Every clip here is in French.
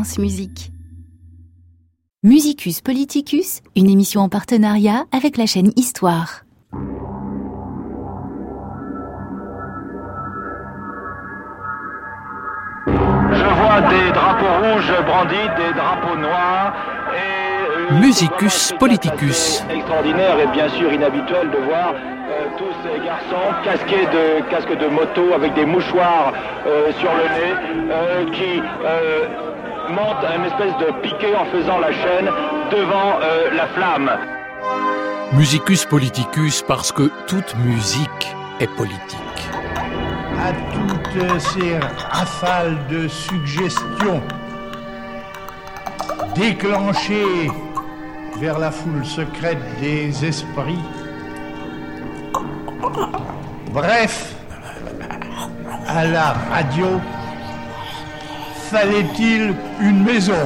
France Musique. Musicus Politicus, une émission en partenariat avec la chaîne Histoire. Je vois des drapeaux rouges brandis, des drapeaux noirs et... Musicus Politicus. Extraordinaire et bien sûr inhabituel de voir tous ces garçons casques de moto avec des mouchoirs sur le nez qui montent une espèce de piquet en faisant la chaîne devant la flamme. Musicus Politicus parce que toute musique est politique. À toutes ces rafales de suggestions déclenchées vers la foule secrète des esprits. Bref, à la radio, fallait-il une maison?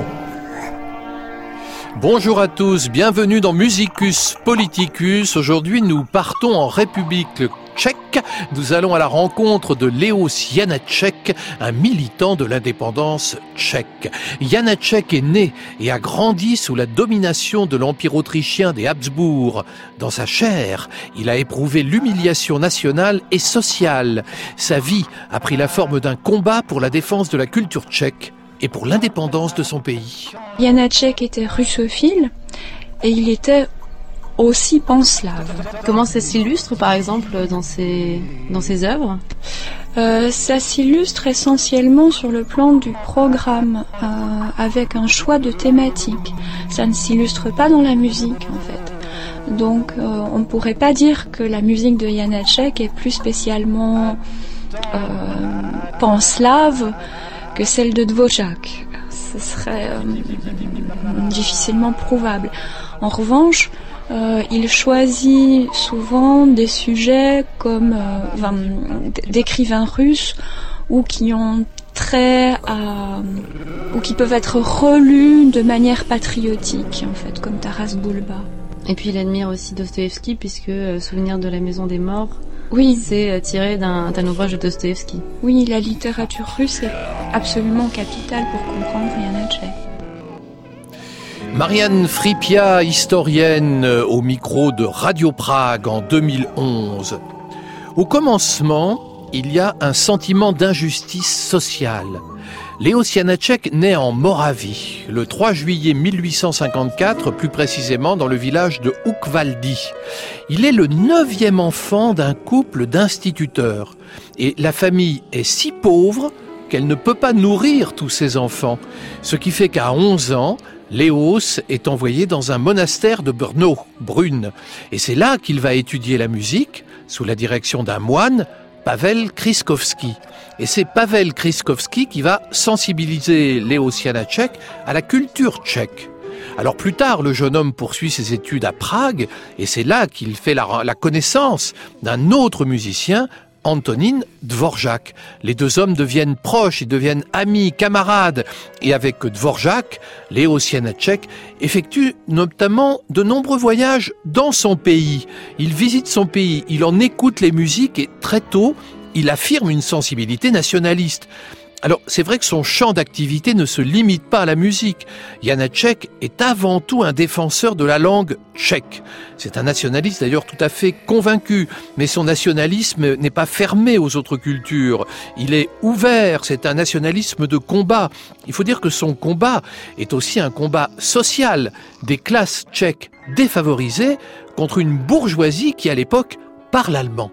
Bonjour à tous, bienvenue dans Musicus Politicus. Aujourd'hui, nous partons en République tchèque. Nous allons à la rencontre de Leos Janáček, un militant de l'indépendance tchèque. Janáček est né et a grandi sous la domination de l'Empire autrichien des Habsbourg. Dans sa chair, il a éprouvé l'humiliation nationale et sociale. Sa vie a pris la forme d'un combat pour la défense de la culture tchèque et pour l'indépendance de son pays. Janáček était russophile et il était aussi panslave. Comment ça s'illustre par exemple dans ses œuvres ? Ça s'illustre essentiellement sur le plan du programme, avec un choix de thématiques. Ça ne s'illustre pas dans la musique en fait. Donc on ne pourrait pas dire que la musique de Janáček est plus spécialement panslave que celle de Dvořák. Ce serait difficilement prouvable. En revanche, il choisit souvent des sujets comme d'écrivains russes ou qui ont trait à ou qui peuvent être relus de manière patriotique en fait, comme Taras Bulba. Et puis il admire aussi Dostoïevski puisque Souvenir de la maison des morts, oui, c'est tiré d'un ouvrage de Dostoïevski. Oui, la littérature russe est absolument capitale pour comprendre Janáček. Marianne Fripia, historienne, au micro de Radio Prague en 2011. Au commencement, il y a un sentiment d'injustice sociale. Leos Janáček naît en Moravie, le 3 juillet 1854, plus précisément dans le village de Ukvaldi. Il est le 9e enfant d'un couple d'instituteurs. Et la famille est si pauvre qu'elle ne peut pas nourrir tous ses enfants. Ce qui fait qu'à 11 ans, Leos est envoyé dans un monastère de Brno, Brünn. Et c'est là qu'il va étudier la musique, sous la direction d'un moine, Pavel Kryžkovský. Et c'est Pavel Kryžkovský qui va sensibiliser Leos Janáček à la culture tchèque. Alors plus tard, le jeune homme poursuit ses études à Prague, et c'est là qu'il fait la connaissance d'un autre musicien, Antonín Dvořák. Les deux hommes deviennent proches, ils deviennent amis, camarades. Et avec Dvořák, Leos Janáček effectue notamment de nombreux voyages dans son pays. Il visite son pays, il en écoute les musiques et très tôt, il affirme une sensibilité nationaliste. Alors, c'est vrai que son champ d'activité ne se limite pas à la musique. Janáček est avant tout un défenseur de la langue tchèque. C'est un nationaliste d'ailleurs tout à fait convaincu, mais son nationalisme n'est pas fermé aux autres cultures. Il est ouvert, c'est un nationalisme de combat. Il faut dire que son combat est aussi un combat social des classes tchèques défavorisées contre une bourgeoisie qui, à l'époque, parle allemand.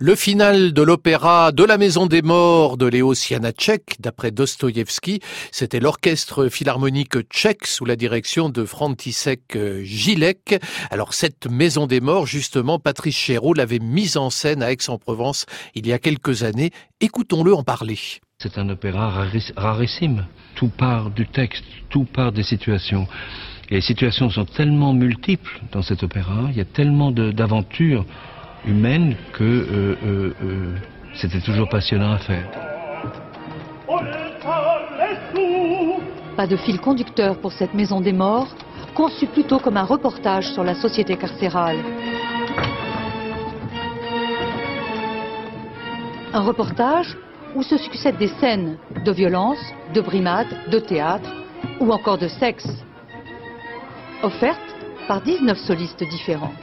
Le final de l'opéra de la Maison des Morts de Léos Janáček, d'après Dostoïevski, c'était l'orchestre philharmonique tchèque sous la direction de František Jílek. Alors cette Maison des Morts, justement, Patrice Chéreau l'avait mise en scène à Aix-en-Provence il y a quelques années. Écoutons-le en parler. C'est un opéra rarissime. Tout part du texte, tout part des situations. Et les situations sont tellement multiples dans cet opéra, il y a tellement d'aventures humaine que c'était toujours passionnant à faire. Pas de fil conducteur pour cette Maison des Morts, conçue plutôt comme un reportage sur la société carcérale. Un reportage où se succèdent des scènes de violence, de brimade, de théâtre ou encore de sexe, offertes par 19 solistes différents.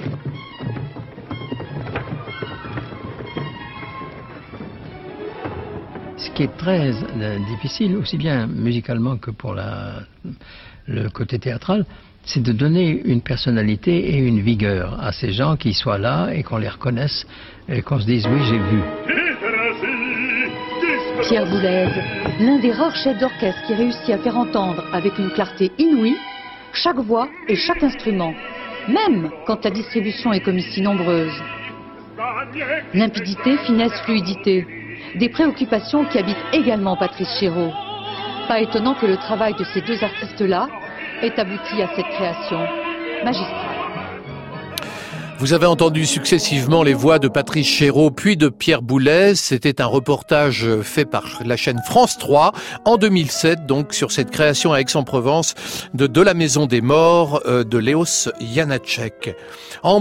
Ce qui est très difficile, aussi bien musicalement que pour le côté théâtral, c'est de donner une personnalité et une vigueur à ces gens qui soient là et qu'on les reconnaisse et qu'on se dise « oui, j'ai vu ». Pierre Boulez, l'un des rares chefs d'orchestre qui réussit à faire entendre avec une clarté inouïe chaque voix et chaque instrument, même quand la distribution est comme ici nombreuse. Limpidité, finesse, fluidité. Des préoccupations qui habitent également Patrice Chéreau. Pas étonnant que le travail de ces deux artistes-là ait abouti à cette création magistrale. Vous avez entendu successivement les voix de Patrice Chéreau puis de Pierre Boulez. C'était un reportage fait par la chaîne France 3 en 2007, donc sur cette création à Aix-en-Provence de la Maison des Morts de Léos Janáček. En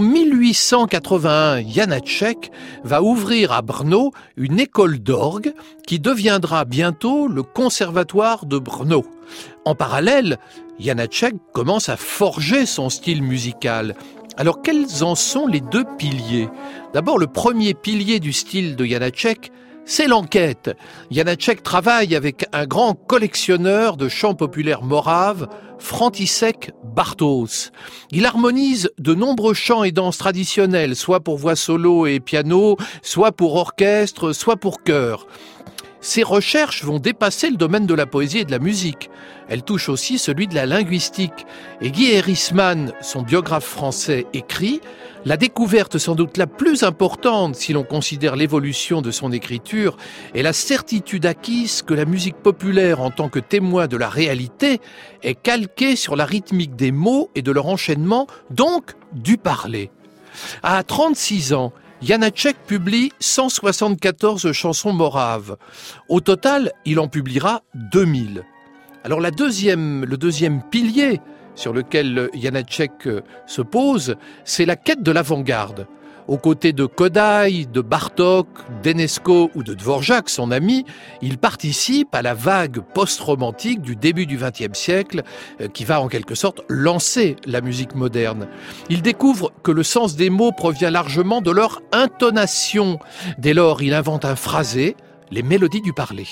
1881, Janáček va ouvrir à Brno une école d'orgue qui deviendra bientôt le Conservatoire de Brno. En parallèle, Janáček commence à forger son style musical. Alors, quels en sont les deux piliers ? D'abord, le premier pilier du style de Janáček, c'est l'enquête. Janáček travaille avec un grand collectionneur de chants populaires moraves, František Bartos. Il harmonise de nombreux chants et danses traditionnels, soit pour voix solo et piano, soit pour orchestre, soit pour chœur. Ces recherches vont dépasser le domaine de la poésie et de la musique. Elles touchent aussi celui de la linguistique. Et Guy Hérisman, son biographe français, écrit « La découverte sans doute la plus importante, si l'on considère l'évolution de son écriture, est la certitude acquise que la musique populaire, en tant que témoin de la réalité, est calquée sur la rythmique des mots et de leur enchaînement, donc du parler. » À 36 ans, Janáček publie 174 chansons moraves. Au total, il en publiera 2000. Alors le deuxième pilier sur lequel Janáček se pose, c'est la quête de l'avant-garde. Aux côtés de Kodály, de Bartók, d'Enesco ou de Dvořák, son ami, il participe à la vague post-romantique du début du XXe siècle qui va en quelque sorte lancer la musique moderne. Il découvre que le sens des mots provient largement de leur intonation. Dès lors, il invente un phrasé, les mélodies du parler.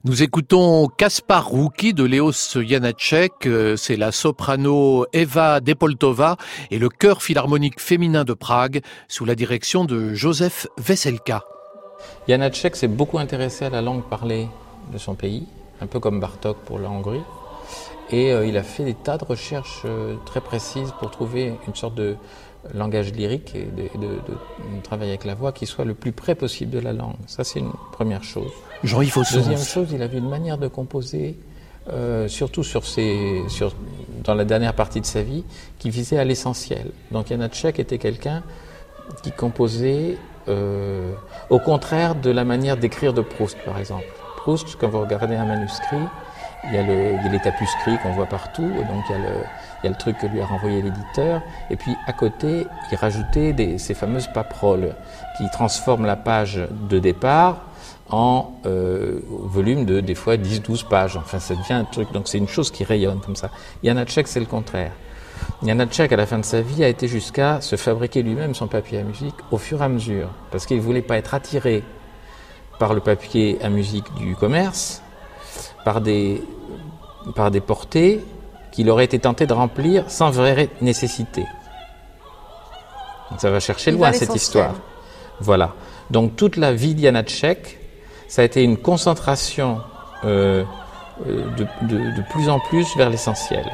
Nous écoutons Kaspar Rouki de Leos Janáček, c'est la soprano Eva Depoltova et le chœur philharmonique féminin de Prague sous la direction de Josef Veselka. Janáček s'est beaucoup intéressé à la langue parlée de son pays, un peu comme Bartók pour la Hongrie, et il a fait des tas de recherches très précises pour trouver une sorte de langage lyrique et de travailler avec la voix qui soit le plus près possible de la langue. Ça, c'est une première chose. Jean-Yves Ossons. Deuxième chose, il avait une manière de composer, surtout dans la dernière partie de sa vie, qui visait à l'essentiel. Donc Janáček était quelqu'un qui composait au contraire de la manière d'écrire de Proust, par exemple. Proust, quand vous regardez un manuscrit, il y a les tapuscrits qu'on voit partout, et donc il y a le truc que lui a renvoyé l'éditeur, et puis à côté, il rajoutait ces fameuses paperoles qui transforment la page de départ en volume de des fois 10-12 pages. Enfin, ça devient un truc, donc c'est une chose qui rayonne comme ça. Janáček, c'est le contraire. Janáček, à la fin de sa vie, a été jusqu'à se fabriquer lui-même son papier à musique au fur et à mesure, parce qu'il ne voulait pas être attiré par le papier à musique du commerce, par des portées qu'il aurait été tenté de remplir sans vraie nécessité. Donc ça va chercher loin cette histoire. Voilà. Donc toute la vie de Janáček, ça a été une concentration de plus en plus vers l'essentiel.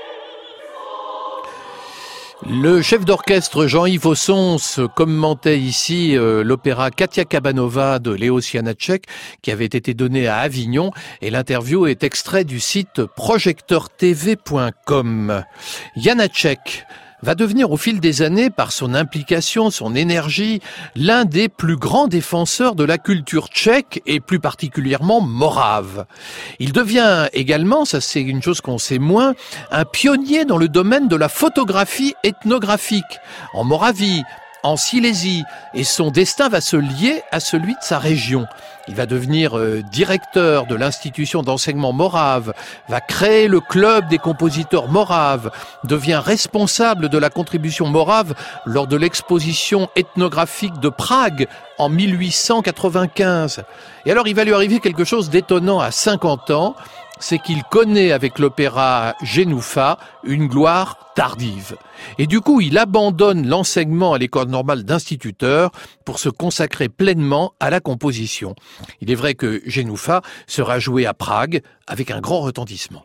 Le chef d'orchestre Jean-Yves Ossons commentait ici l'opéra Katia Kabanova de Leos Janáček qui avait été donné à Avignon, et l'interview est extrait du site projecteurtv.com. Janáček va devenir au fil des années, par son implication, son énergie, l'un des plus grands défenseurs de la culture tchèque et plus particulièrement morave. Il devient également, ça c'est une chose qu'on sait moins, un pionnier dans le domaine de la photographie ethnographique en Moravie, en Silésie, et son destin va se lier à celui de sa région. Il va devenir directeur de l'institution d'enseignement morave, va créer le club des compositeurs moraves, devient responsable de la contribution morave lors de l'exposition ethnographique de Prague en 1895. Et alors il va lui arriver quelque chose d'étonnant à 50 ans, c'est qu'il connaît avec l'opéra Genoufa une gloire tardive. Et du coup, il abandonne l'enseignement à l'école normale d'instituteur pour se consacrer pleinement à la composition. Il est vrai que Genoufa sera joué à Prague avec un grand retentissement.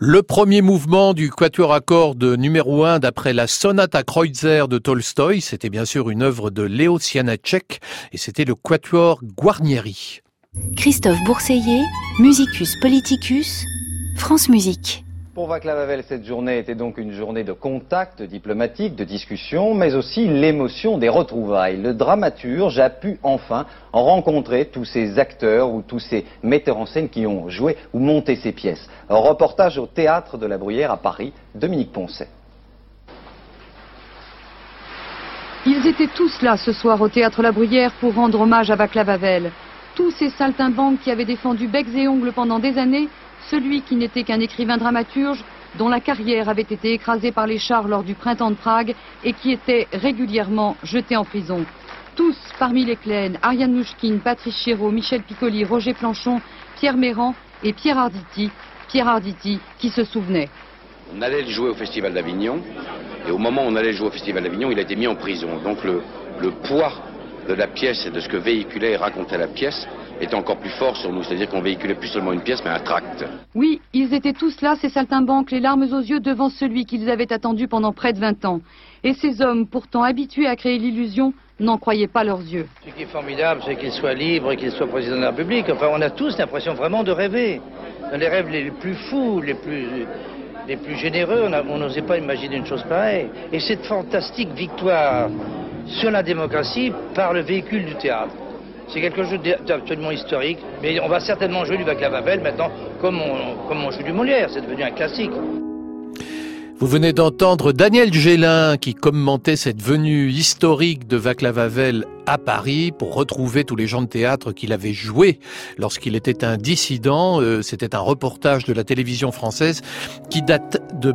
Le premier mouvement du quatuor à cordes numéro 1 d'après la Sonate à Kreutzer de Tolstoï, c'était bien sûr une œuvre de Leos Janáček et c'était le quatuor Guarnieri. Christophe Bourseiller, Musicus Politicus, France Musique. Pour Václav Havel, cette journée était donc une journée de contact diplomatique, de discussion, mais aussi l'émotion des retrouvailles. Le dramaturge a pu enfin rencontrer tous ces acteurs ou tous ces metteurs en scène qui ont joué ou monté ces pièces. Un reportage au Théâtre de la Bruyère à Paris, Dominique Poncet. Ils étaient tous là ce soir au Théâtre La Bruyère pour rendre hommage à Václav Havel. Tous ces saltimbanques qui avaient défendu becs et ongles pendant des années, celui qui n'était qu'un écrivain dramaturge, dont la carrière avait été écrasée par les chars lors du printemps de Prague et qui était régulièrement jeté en prison. Tous, parmi les Klein, Ariane Nouchkine, Patrice Chéreau, Michel Piccoli, Roger Planchon, Pierre Méran et Pierre Arditi qui se souvenait. On allait le jouer au Festival d'Avignon, et au moment où on allait le jouer au Festival d'Avignon, il a été mis en prison. Donc le poids de la pièce et de ce que véhiculait et racontait la pièce était encore plus fort sur nous, c'est-à-dire qu'on véhiculait plus seulement une pièce mais un tract. Oui, ils étaient tous là, ces saltimbanques, les larmes aux yeux devant celui qu'ils avaient attendu pendant près de 20 ans. Et ces hommes, pourtant habitués à créer l'illusion, n'en croyaient pas leurs yeux. Ce qui est formidable, c'est qu'il soit libre et qu'il soit président de la République. Enfin, on a tous l'impression vraiment de rêver. Dans les rêves les plus fous, les plus généreux, on n'osait pas imaginer une chose pareille. Et cette fantastique victoire sur la démocratie par le véhicule du théâtre. C'est quelque chose d'absolument historique, mais on va certainement jouer du Václav Havel maintenant comme on joue du Molière, c'est devenu un classique. Vous venez d'entendre Daniel Gélin qui commentait cette venue historique de Václav Havel à Paris pour retrouver tous les gens de théâtre qu'il avait joués lorsqu'il était un dissident. C'était un reportage de la télévision française qui date de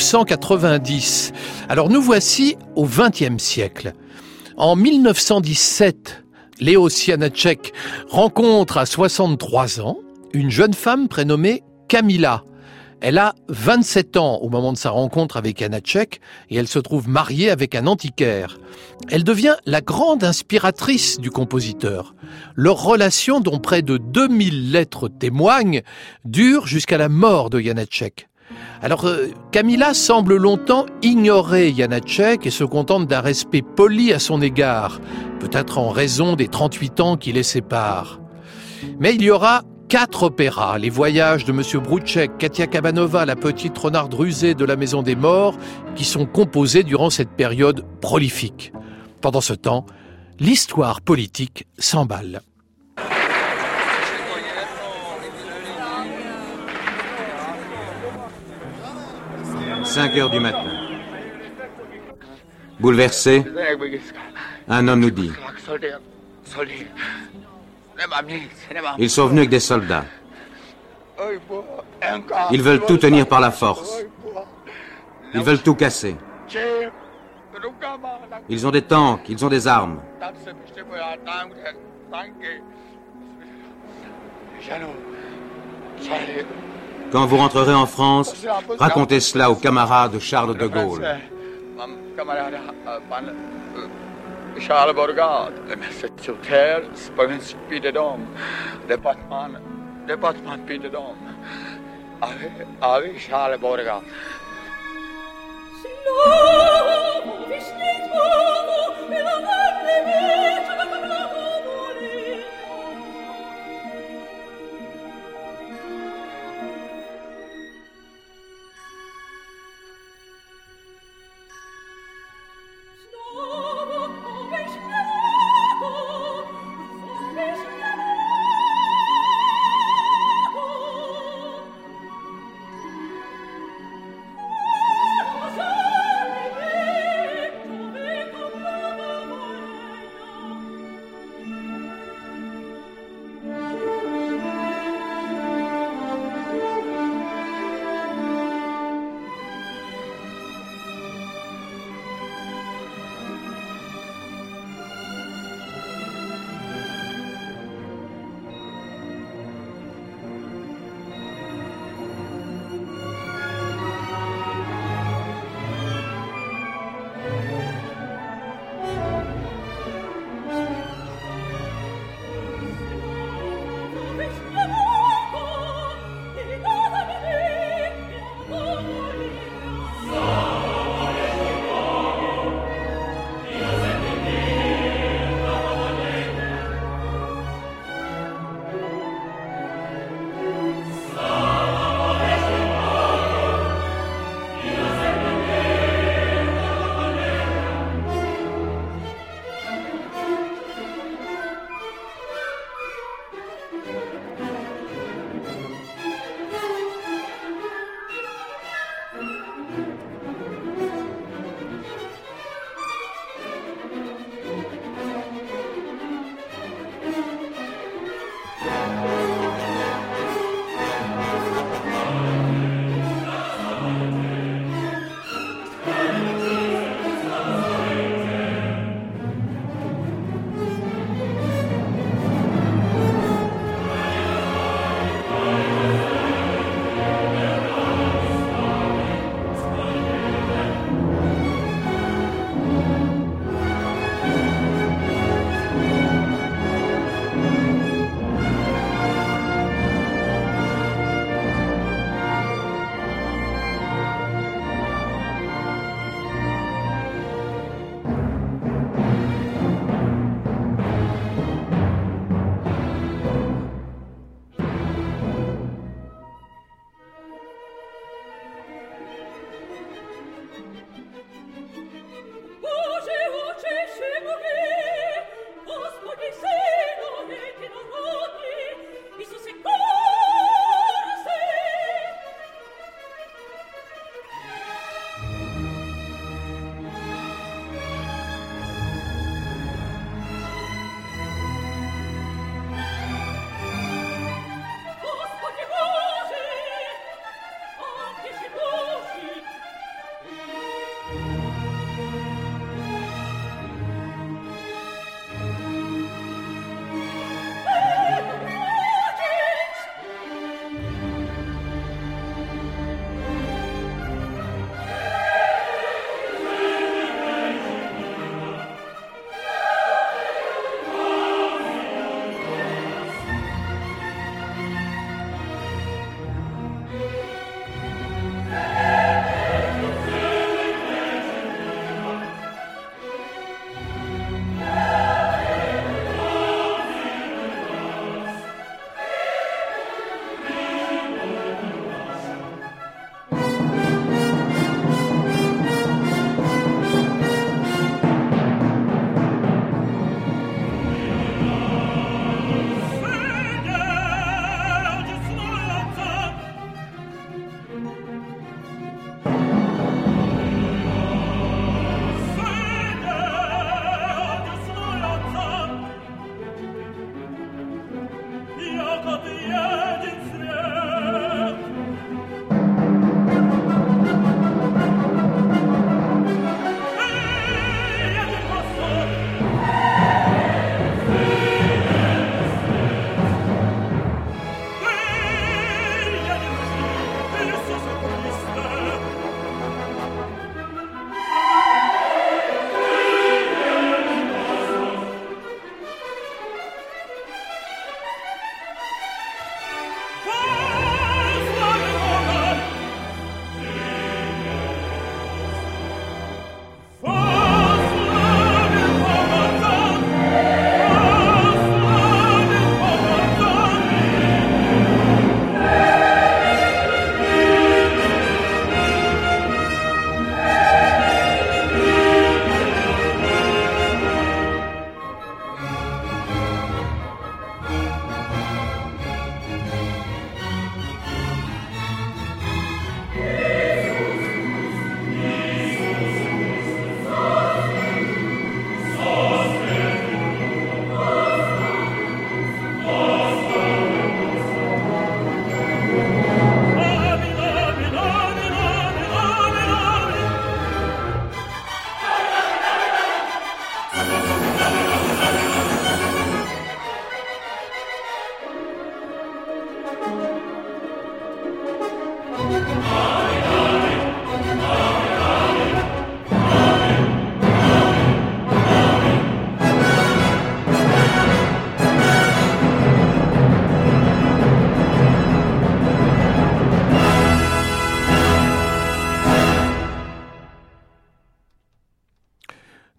1990. Alors nous voici au XXe siècle. En 1917, Leos Janáček rencontre à 63 ans une jeune femme prénommée Kamila. Elle a 27 ans au moment de sa rencontre avec Janáček et elle se trouve mariée avec un antiquaire. Elle devient la grande inspiratrice du compositeur. Leur relation, dont près de 2000 lettres témoignent, dure jusqu'à la mort de Janáček. Alors, Kamila semble longtemps ignorer Janáček et se contente d'un respect poli à son égard, peut-être en raison des 38 ans qui les séparent. Mais il y aura 4 opéras, les voyages de M. Brouček, Katia Kabanova, la petite renarde rusée de la Maison des Morts, qui sont composés durant cette période prolifique. Pendant ce temps, l'histoire politique s'emballe. « 5 heures du matin. Bouleversé, un homme nous dit « Ils sont venus avec des soldats. Ils veulent tout tenir par la force. Ils veulent tout casser. Ils ont des tanks, ils ont des armes. Quand vous rentrerez en France, racontez cela aux camarades de Charles de Gaulle. »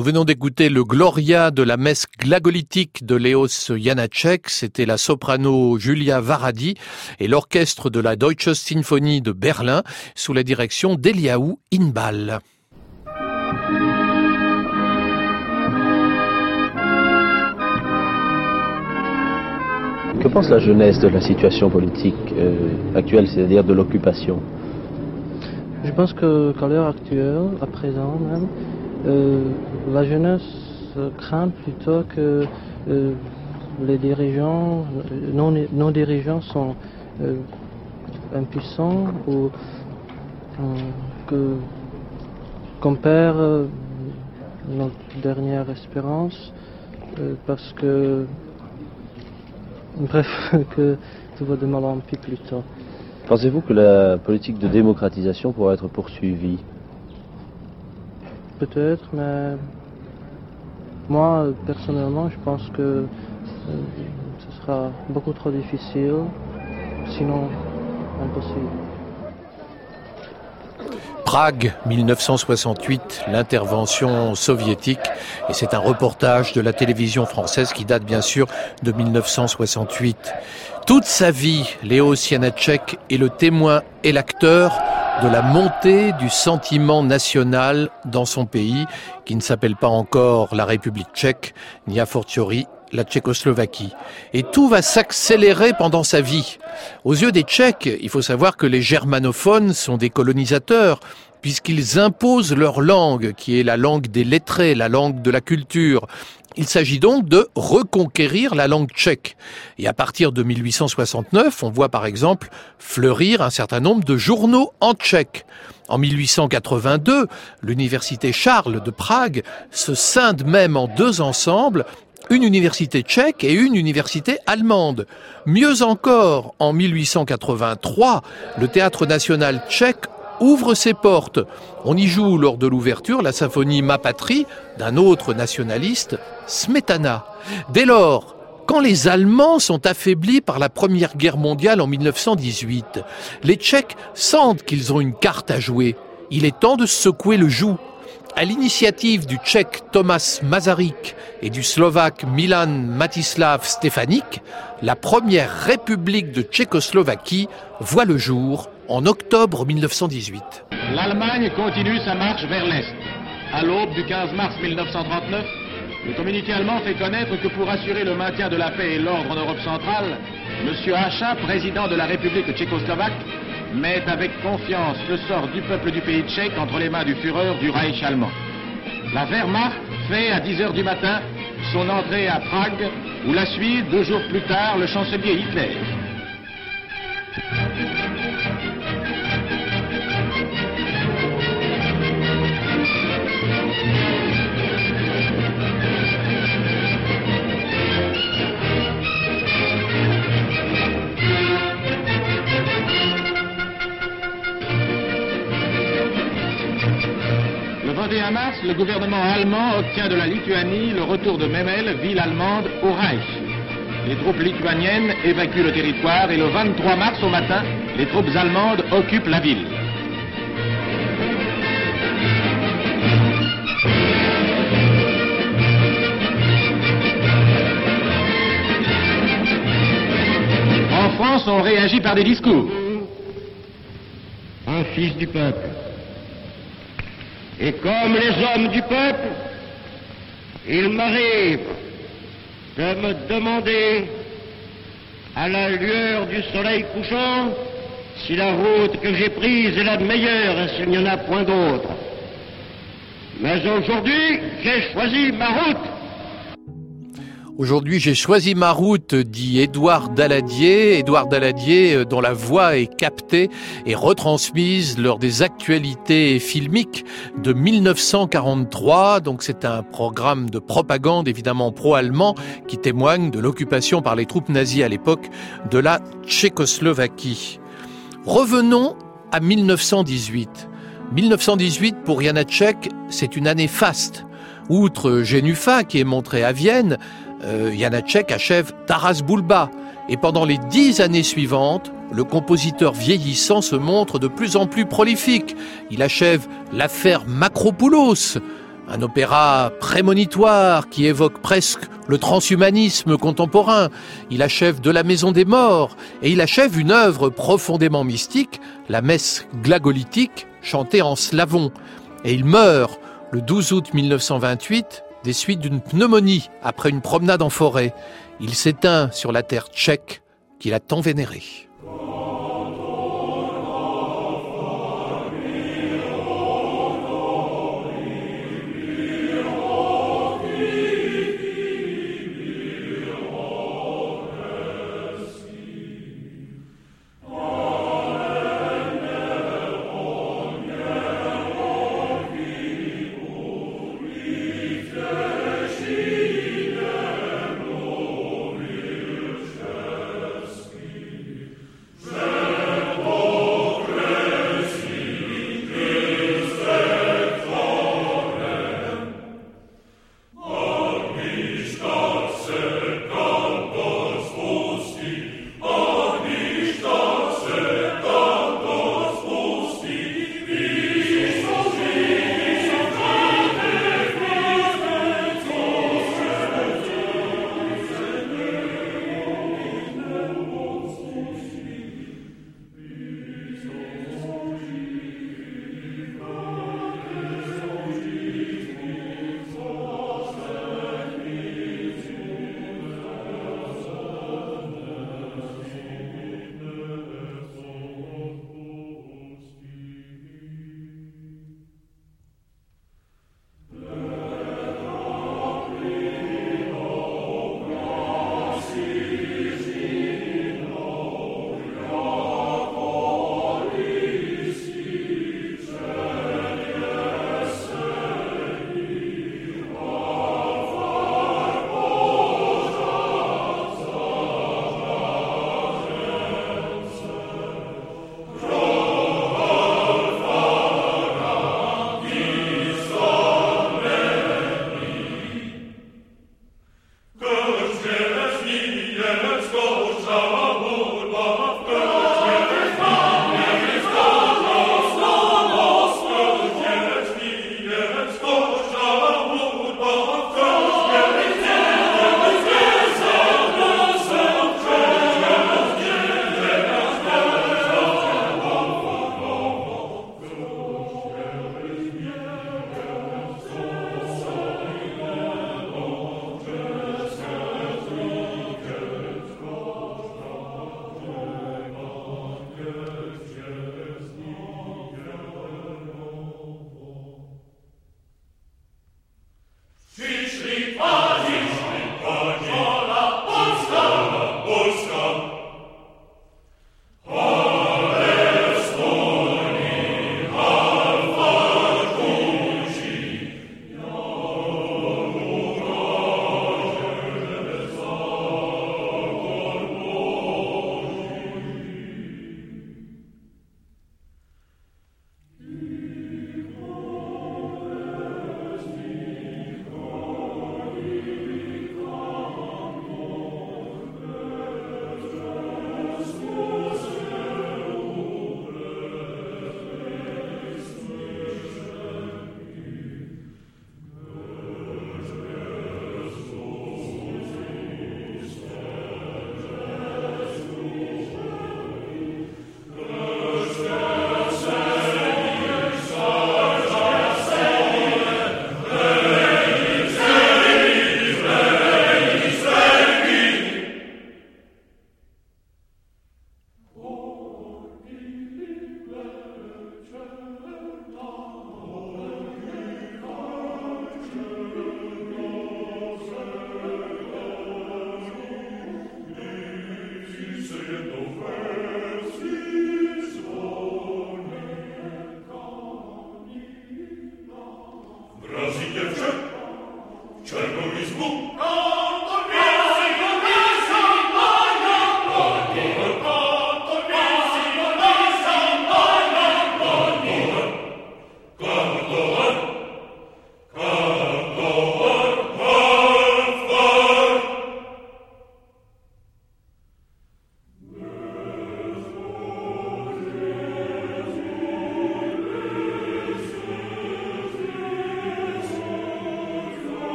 Nous venons d'écouter le Gloria de la messe glagolitique de Léos Janáček. C'était la soprano Julia Varadi et l'orchestre de la Deutsche Sinfonie de Berlin sous la direction d'Eliaou Inbal. Que pense la jeunesse de la situation politique actuelle, c'est-à-dire de l'occupation? Je pense qu'à l'heure actuelle, à présent même, la jeunesse craint plutôt que les dirigeants, nos dirigeants sont impuissants ou qu'on perd notre dernière espérance parce que bref, que tout va de mal en pis plus tard. Pensez-vous que la politique de démocratisation pourra être poursuivie? Peut-être, mais moi, personnellement, je pense que ce sera beaucoup trop difficile, sinon impossible. Prague, 1968, l'intervention soviétique, et c'est un reportage de la télévision française qui date bien sûr de 1968. Toute sa vie, Léos Janáček est le témoin et l'acteur de la montée du sentiment national dans son pays, qui ne s'appelle pas encore la République tchèque, ni a fortiori la Tchécoslovaquie. Et tout va s'accélérer pendant sa vie. Aux yeux des Tchèques, il faut savoir que les germanophones sont des colonisateurs, puisqu'ils imposent leur langue, qui est la langue des lettrés, la langue de la culture. Il s'agit donc de reconquérir la langue tchèque. Et à partir de 1869, on voit par exemple fleurir un certain nombre de journaux en tchèque. En 1882, l'université Charles de Prague se scinde même en deux ensembles, une université tchèque et une université allemande. Mieux encore, en 1883, le Théâtre national tchèque ouvre ses portes. On y joue lors de l'ouverture la symphonie Ma Patrie d'un autre nationaliste, Smetana. Dès lors, quand les Allemands sont affaiblis par la Première Guerre mondiale en 1918, les Tchèques sentent qu'ils ont une carte à jouer. Il est temps de secouer le joug. À l'initiative du Tchèque Tomáš Masaryk et du Slovaque Milan Matislav Stefanik, la première république de Tchécoslovaquie voit le jour en octobre 1918. L'Allemagne continue sa marche vers l'Est. À l'aube du 15 mars 1939, le communiqué allemand fait connaître que pour assurer le maintien de la paix et l'ordre en Europe centrale, M. Hácha, président de la République tchécoslovaque, met avec confiance le sort du peuple du pays tchèque entre les mains du Führer du Reich allemand. La Wehrmacht fait à 10h du matin son entrée à Prague, où la suit 2 jours plus tard le chancelier Hitler. Le 21 mars, le gouvernement allemand obtient de la Lituanie le retour de Memel, ville allemande, au Reich. Les troupes lituaniennes évacuent le territoire et le 23 mars au matin, les troupes allemandes occupent la ville. En France, on réagit par des discours. Un fils du peuple. Et comme les hommes du peuple, il m'arrive de me demander, à la lueur du soleil couchant, si la route que j'ai prise est la meilleure et s'il n'y en a point d'autre. Mais aujourd'hui, j'ai choisi ma route. Aujourd'hui, j'ai choisi ma route, dit Édouard Daladier. Édouard Daladier, dont la voix est captée et retransmise lors des actualités filmiques de 1943. Donc c'est un programme de propagande, évidemment pro-allemand, qui témoigne de l'occupation par les troupes nazies à l'époque de la Tchécoslovaquie. Revenons à 1918. 1918, pour Janáček, c'est une année faste. Outre Génufa, qui est montré à Vienne, Janáček achève Taras Bulba. Et pendant les 10 années suivantes, le compositeur vieillissant se montre de plus en plus prolifique. Il achève l'affaire Makropoulos, Un opéra prémonitoire qui évoque presque le transhumanisme contemporain. Il achève De la Maison des Morts et il achève une œuvre profondément mystique, la messe glagolitique chantée en slavon. Et il meurt le 12 août 1928 des suites d'une pneumonie après une promenade en forêt. Il s'éteint sur la terre tchèque qu'il a tant vénérée.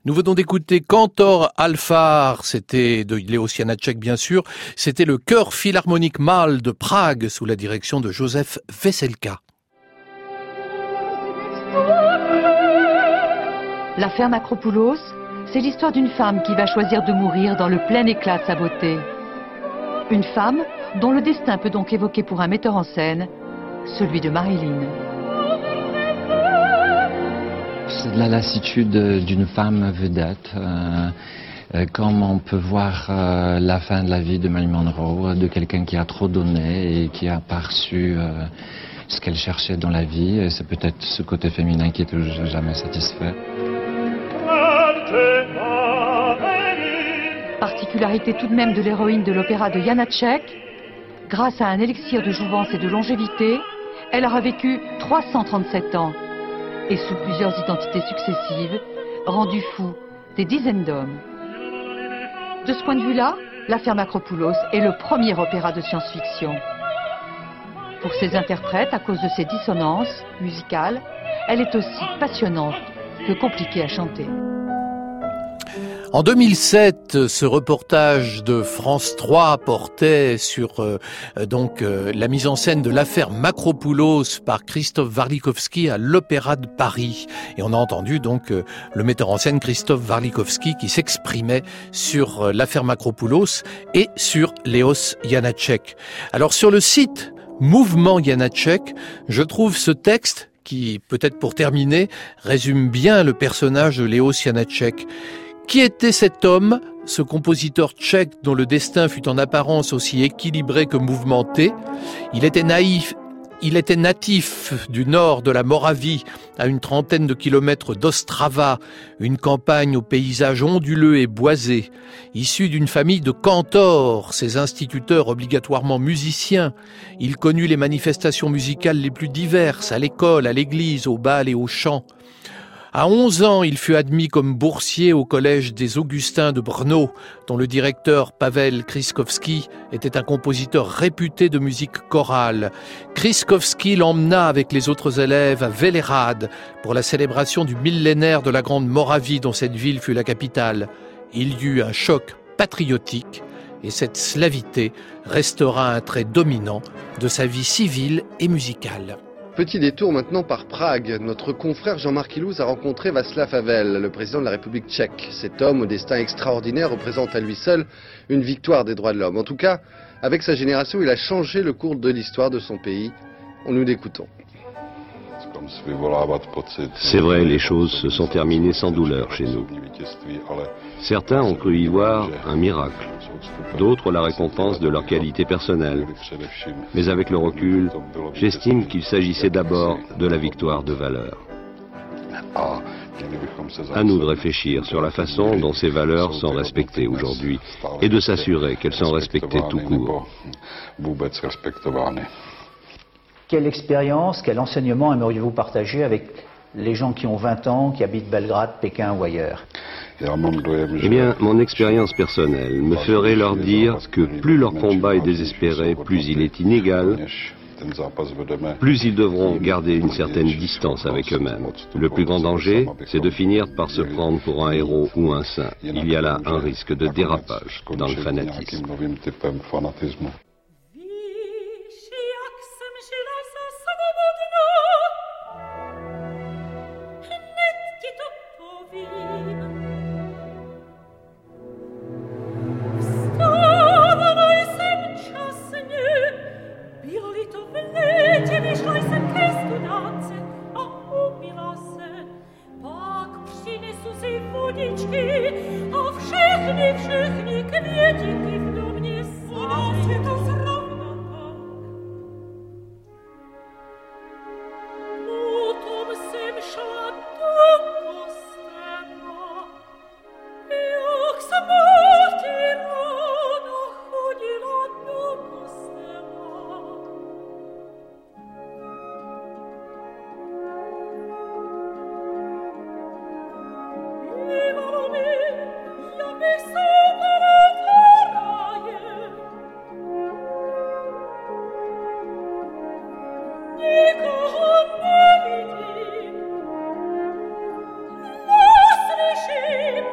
Nous venons d'écouter Cantor Alphar, c'était de Leos Janáček bien sûr, c'était le chœur philharmonique mâle de Prague sous la direction de Josef Veselka. L'affaire Makropoulos, c'est l'histoire d'une femme qui va choisir de mourir dans le plein éclat de sa beauté. Une femme dont le destin peut donc évoquer pour un metteur en scène celui de Marilyn. C'est de la lassitude d'une femme vedette, comme on peut voir la fin de la vie de Marilyn Monroe, de quelqu'un qui a trop donné et qui a pas reçu ce qu'elle cherchait dans la vie. Et c'est peut-être ce côté féminin qui est toujours jamais satisfait. Particularité tout de même de l'héroïne de l'opéra de Janáček, grâce à un élixir de jouvence et de longévité, elle aura vécu 337 ans. Et sous plusieurs identités successives, rendu fou des dizaines d'hommes. De ce point de vue-là, l'affaire Makropoulos est le premier opéra de science-fiction. Pour ses interprètes, à cause de ses dissonances musicales, elle est aussi passionnante que compliquée à chanter. En 2007, ce reportage de France 3 portait sur la mise en scène de l'affaire Makropoulos par Christophe Warlikowski à l'Opéra de Paris. Et on a entendu donc le metteur en scène Christophe Warlikowski qui s'exprimait sur l'affaire Makropoulos et sur Leos Janáček. Alors sur le site Mouvement Janáček, je trouve ce texte qui, peut-être pour terminer, résume bien le personnage de Leos Janáček. Qui était cet homme, ce compositeur tchèque dont le destin fut en apparence aussi équilibré que mouvementé? Il était natif du nord de la Moravie, à une trentaine de kilomètres d'Ostrava, une campagne au paysage onduleux et boisé. Issu d'une famille de cantors, ses instituteurs obligatoirement musiciens, il connut les manifestations musicales les plus diverses, à l'école, à l'église, au bal et au chant. À 11 ans, il fut admis comme boursier au collège des Augustins de Brno, dont le directeur Pavel Kryskowski était un compositeur réputé de musique chorale. Kryskowski l'emmena avec les autres élèves à Velehrad pour la célébration du millénaire de la Grande Moravie dont cette ville fut la capitale. Il y eut un choc patriotique et cette slavité restera un trait dominant de sa vie civile et musicale. Petit détour maintenant par Prague. Notre confrère Jean-Marc Ilouz a rencontré Václav Havel, le président de la République tchèque. Cet homme au destin extraordinaire représente à lui seul une victoire des droits de l'homme. En tout cas, avec sa génération, il a changé le cours de l'histoire de son pays. Nous l'écoutons. C'est vrai, les choses se sont terminées sans douleur chez nous. Certains ont cru y voir un miracle, d'autres la récompense de leur qualité personnelle. Mais avec le recul, j'estime qu'il s'agissait d'abord de la victoire de valeurs. À nous de réfléchir sur la façon dont ces valeurs sont respectées aujourd'hui et de s'assurer qu'elles sont respectées tout court. Quelle expérience, quel enseignement aimeriez-vous partager avec les gens qui ont 20 ans, qui habitent Belgrade, Pékin ou ailleurs? Eh bien, mon expérience personnelle me ferait leur dire que plus leur combat est désespéré, plus il est inégal, plus ils devront garder une certaine distance avec eux-mêmes. Le plus grand danger, c'est de finir par se prendre pour un héros ou un saint. Il y a là un risque de dérapage dans le fanatisme. Shame.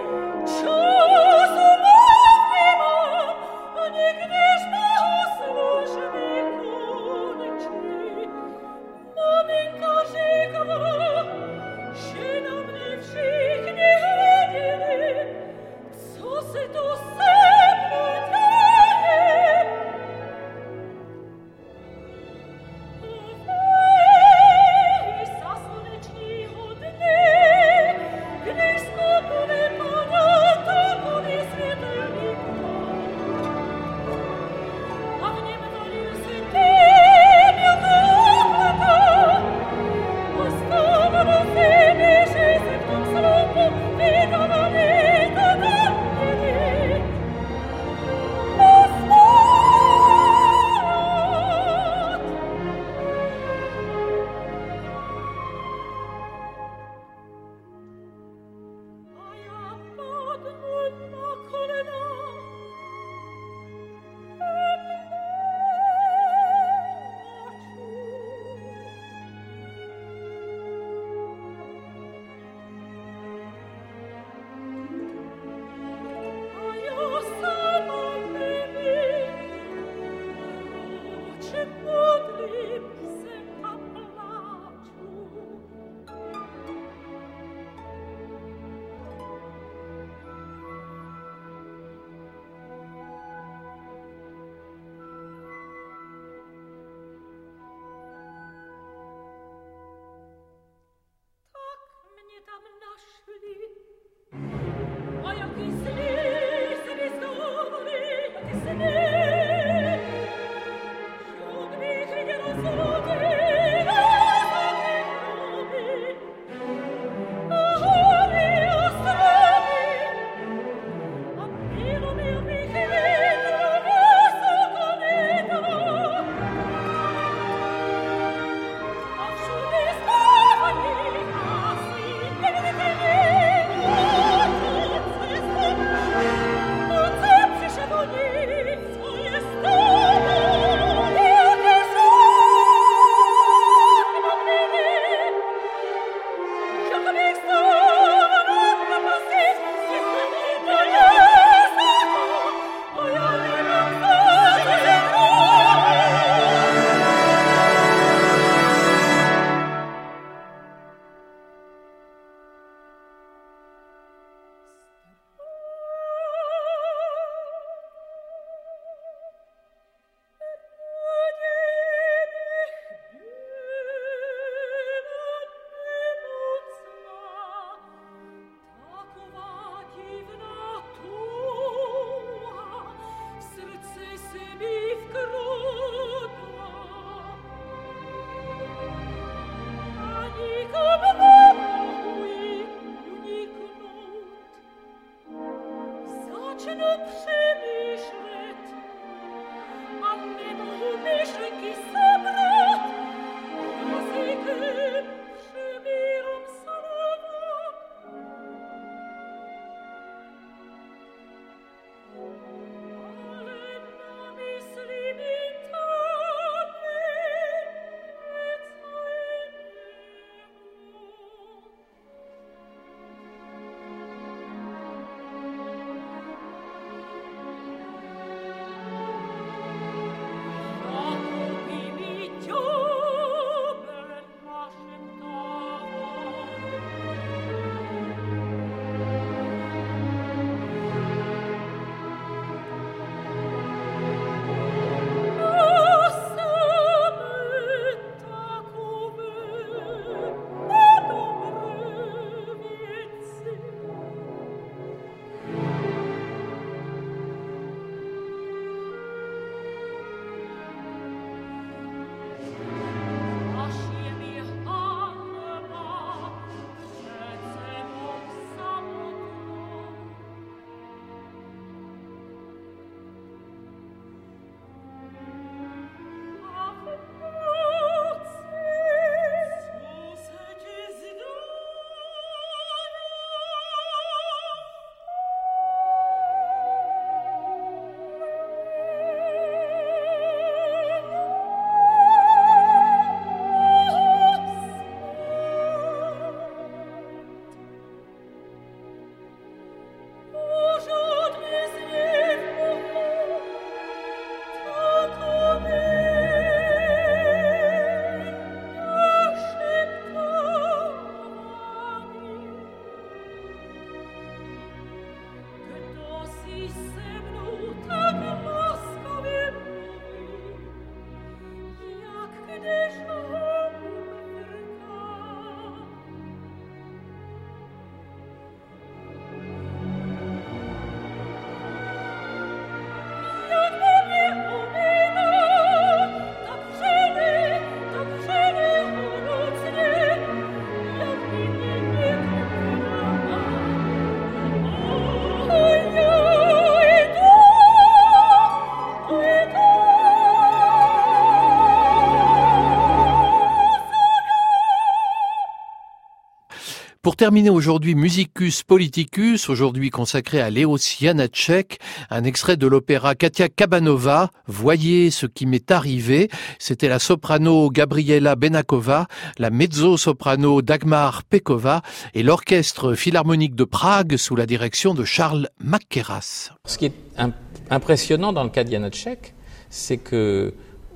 Pour terminer aujourd'hui, Musicus Politicus, aujourd'hui consacré à Leos Janáček, un extrait de l'opéra Katia Kabanova, Voyez ce qui m'est arrivé. C'était la soprano Gabriela Benakova, la mezzo-soprano Dagmar Pekova et l'orchestre philharmonique de Prague sous la direction de Charles Mackerras. Ce qui est impressionnant dans le cas de Janáček, c'est que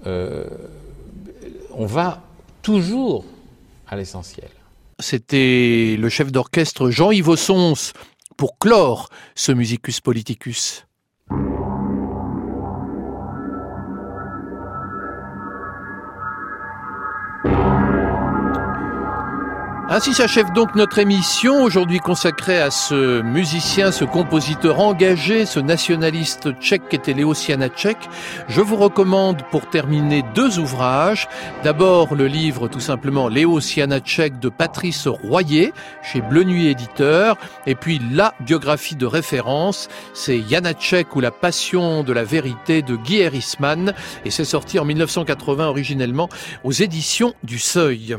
on va toujours à l'essentiel. C'était le chef d'orchestre Jean-Yves Ossons pour clore ce Musicus Politicus. Ainsi s'achève donc notre émission, aujourd'hui consacrée à ce musicien, ce compositeur engagé, ce nationaliste tchèque qu'était Leoš Janáček. Je vous recommande pour terminer 2 ouvrages. D'abord le livre tout simplement Leoš Janáček de Patrice Royer, chez Bleu Nuit Éditeur. Et puis la biographie de référence, c'est Janáček ou la passion de la vérité de Guy Erisman. Et c'est sorti en 1980 originellement aux éditions du Seuil.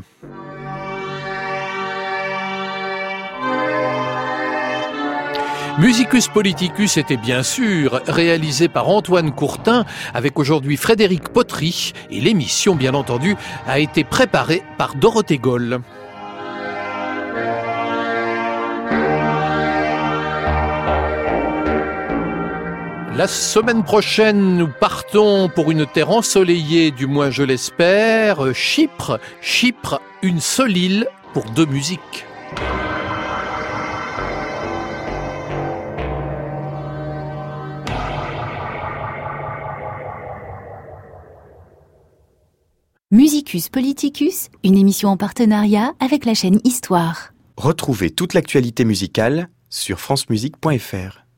Musicus Politicus était bien sûr réalisé par Antoine Courtin avec aujourd'hui Frédéric Potry et l'émission bien entendu a été préparée par Dorothée Goll. La semaine prochaine, nous partons pour une terre ensoleillée, du moins je l'espère, Chypre. Chypre, une seule île pour 2 musiques. Musicus Politicus, une émission en partenariat avec la chaîne Histoire. Retrouvez toute l'actualité musicale sur francemusique.fr.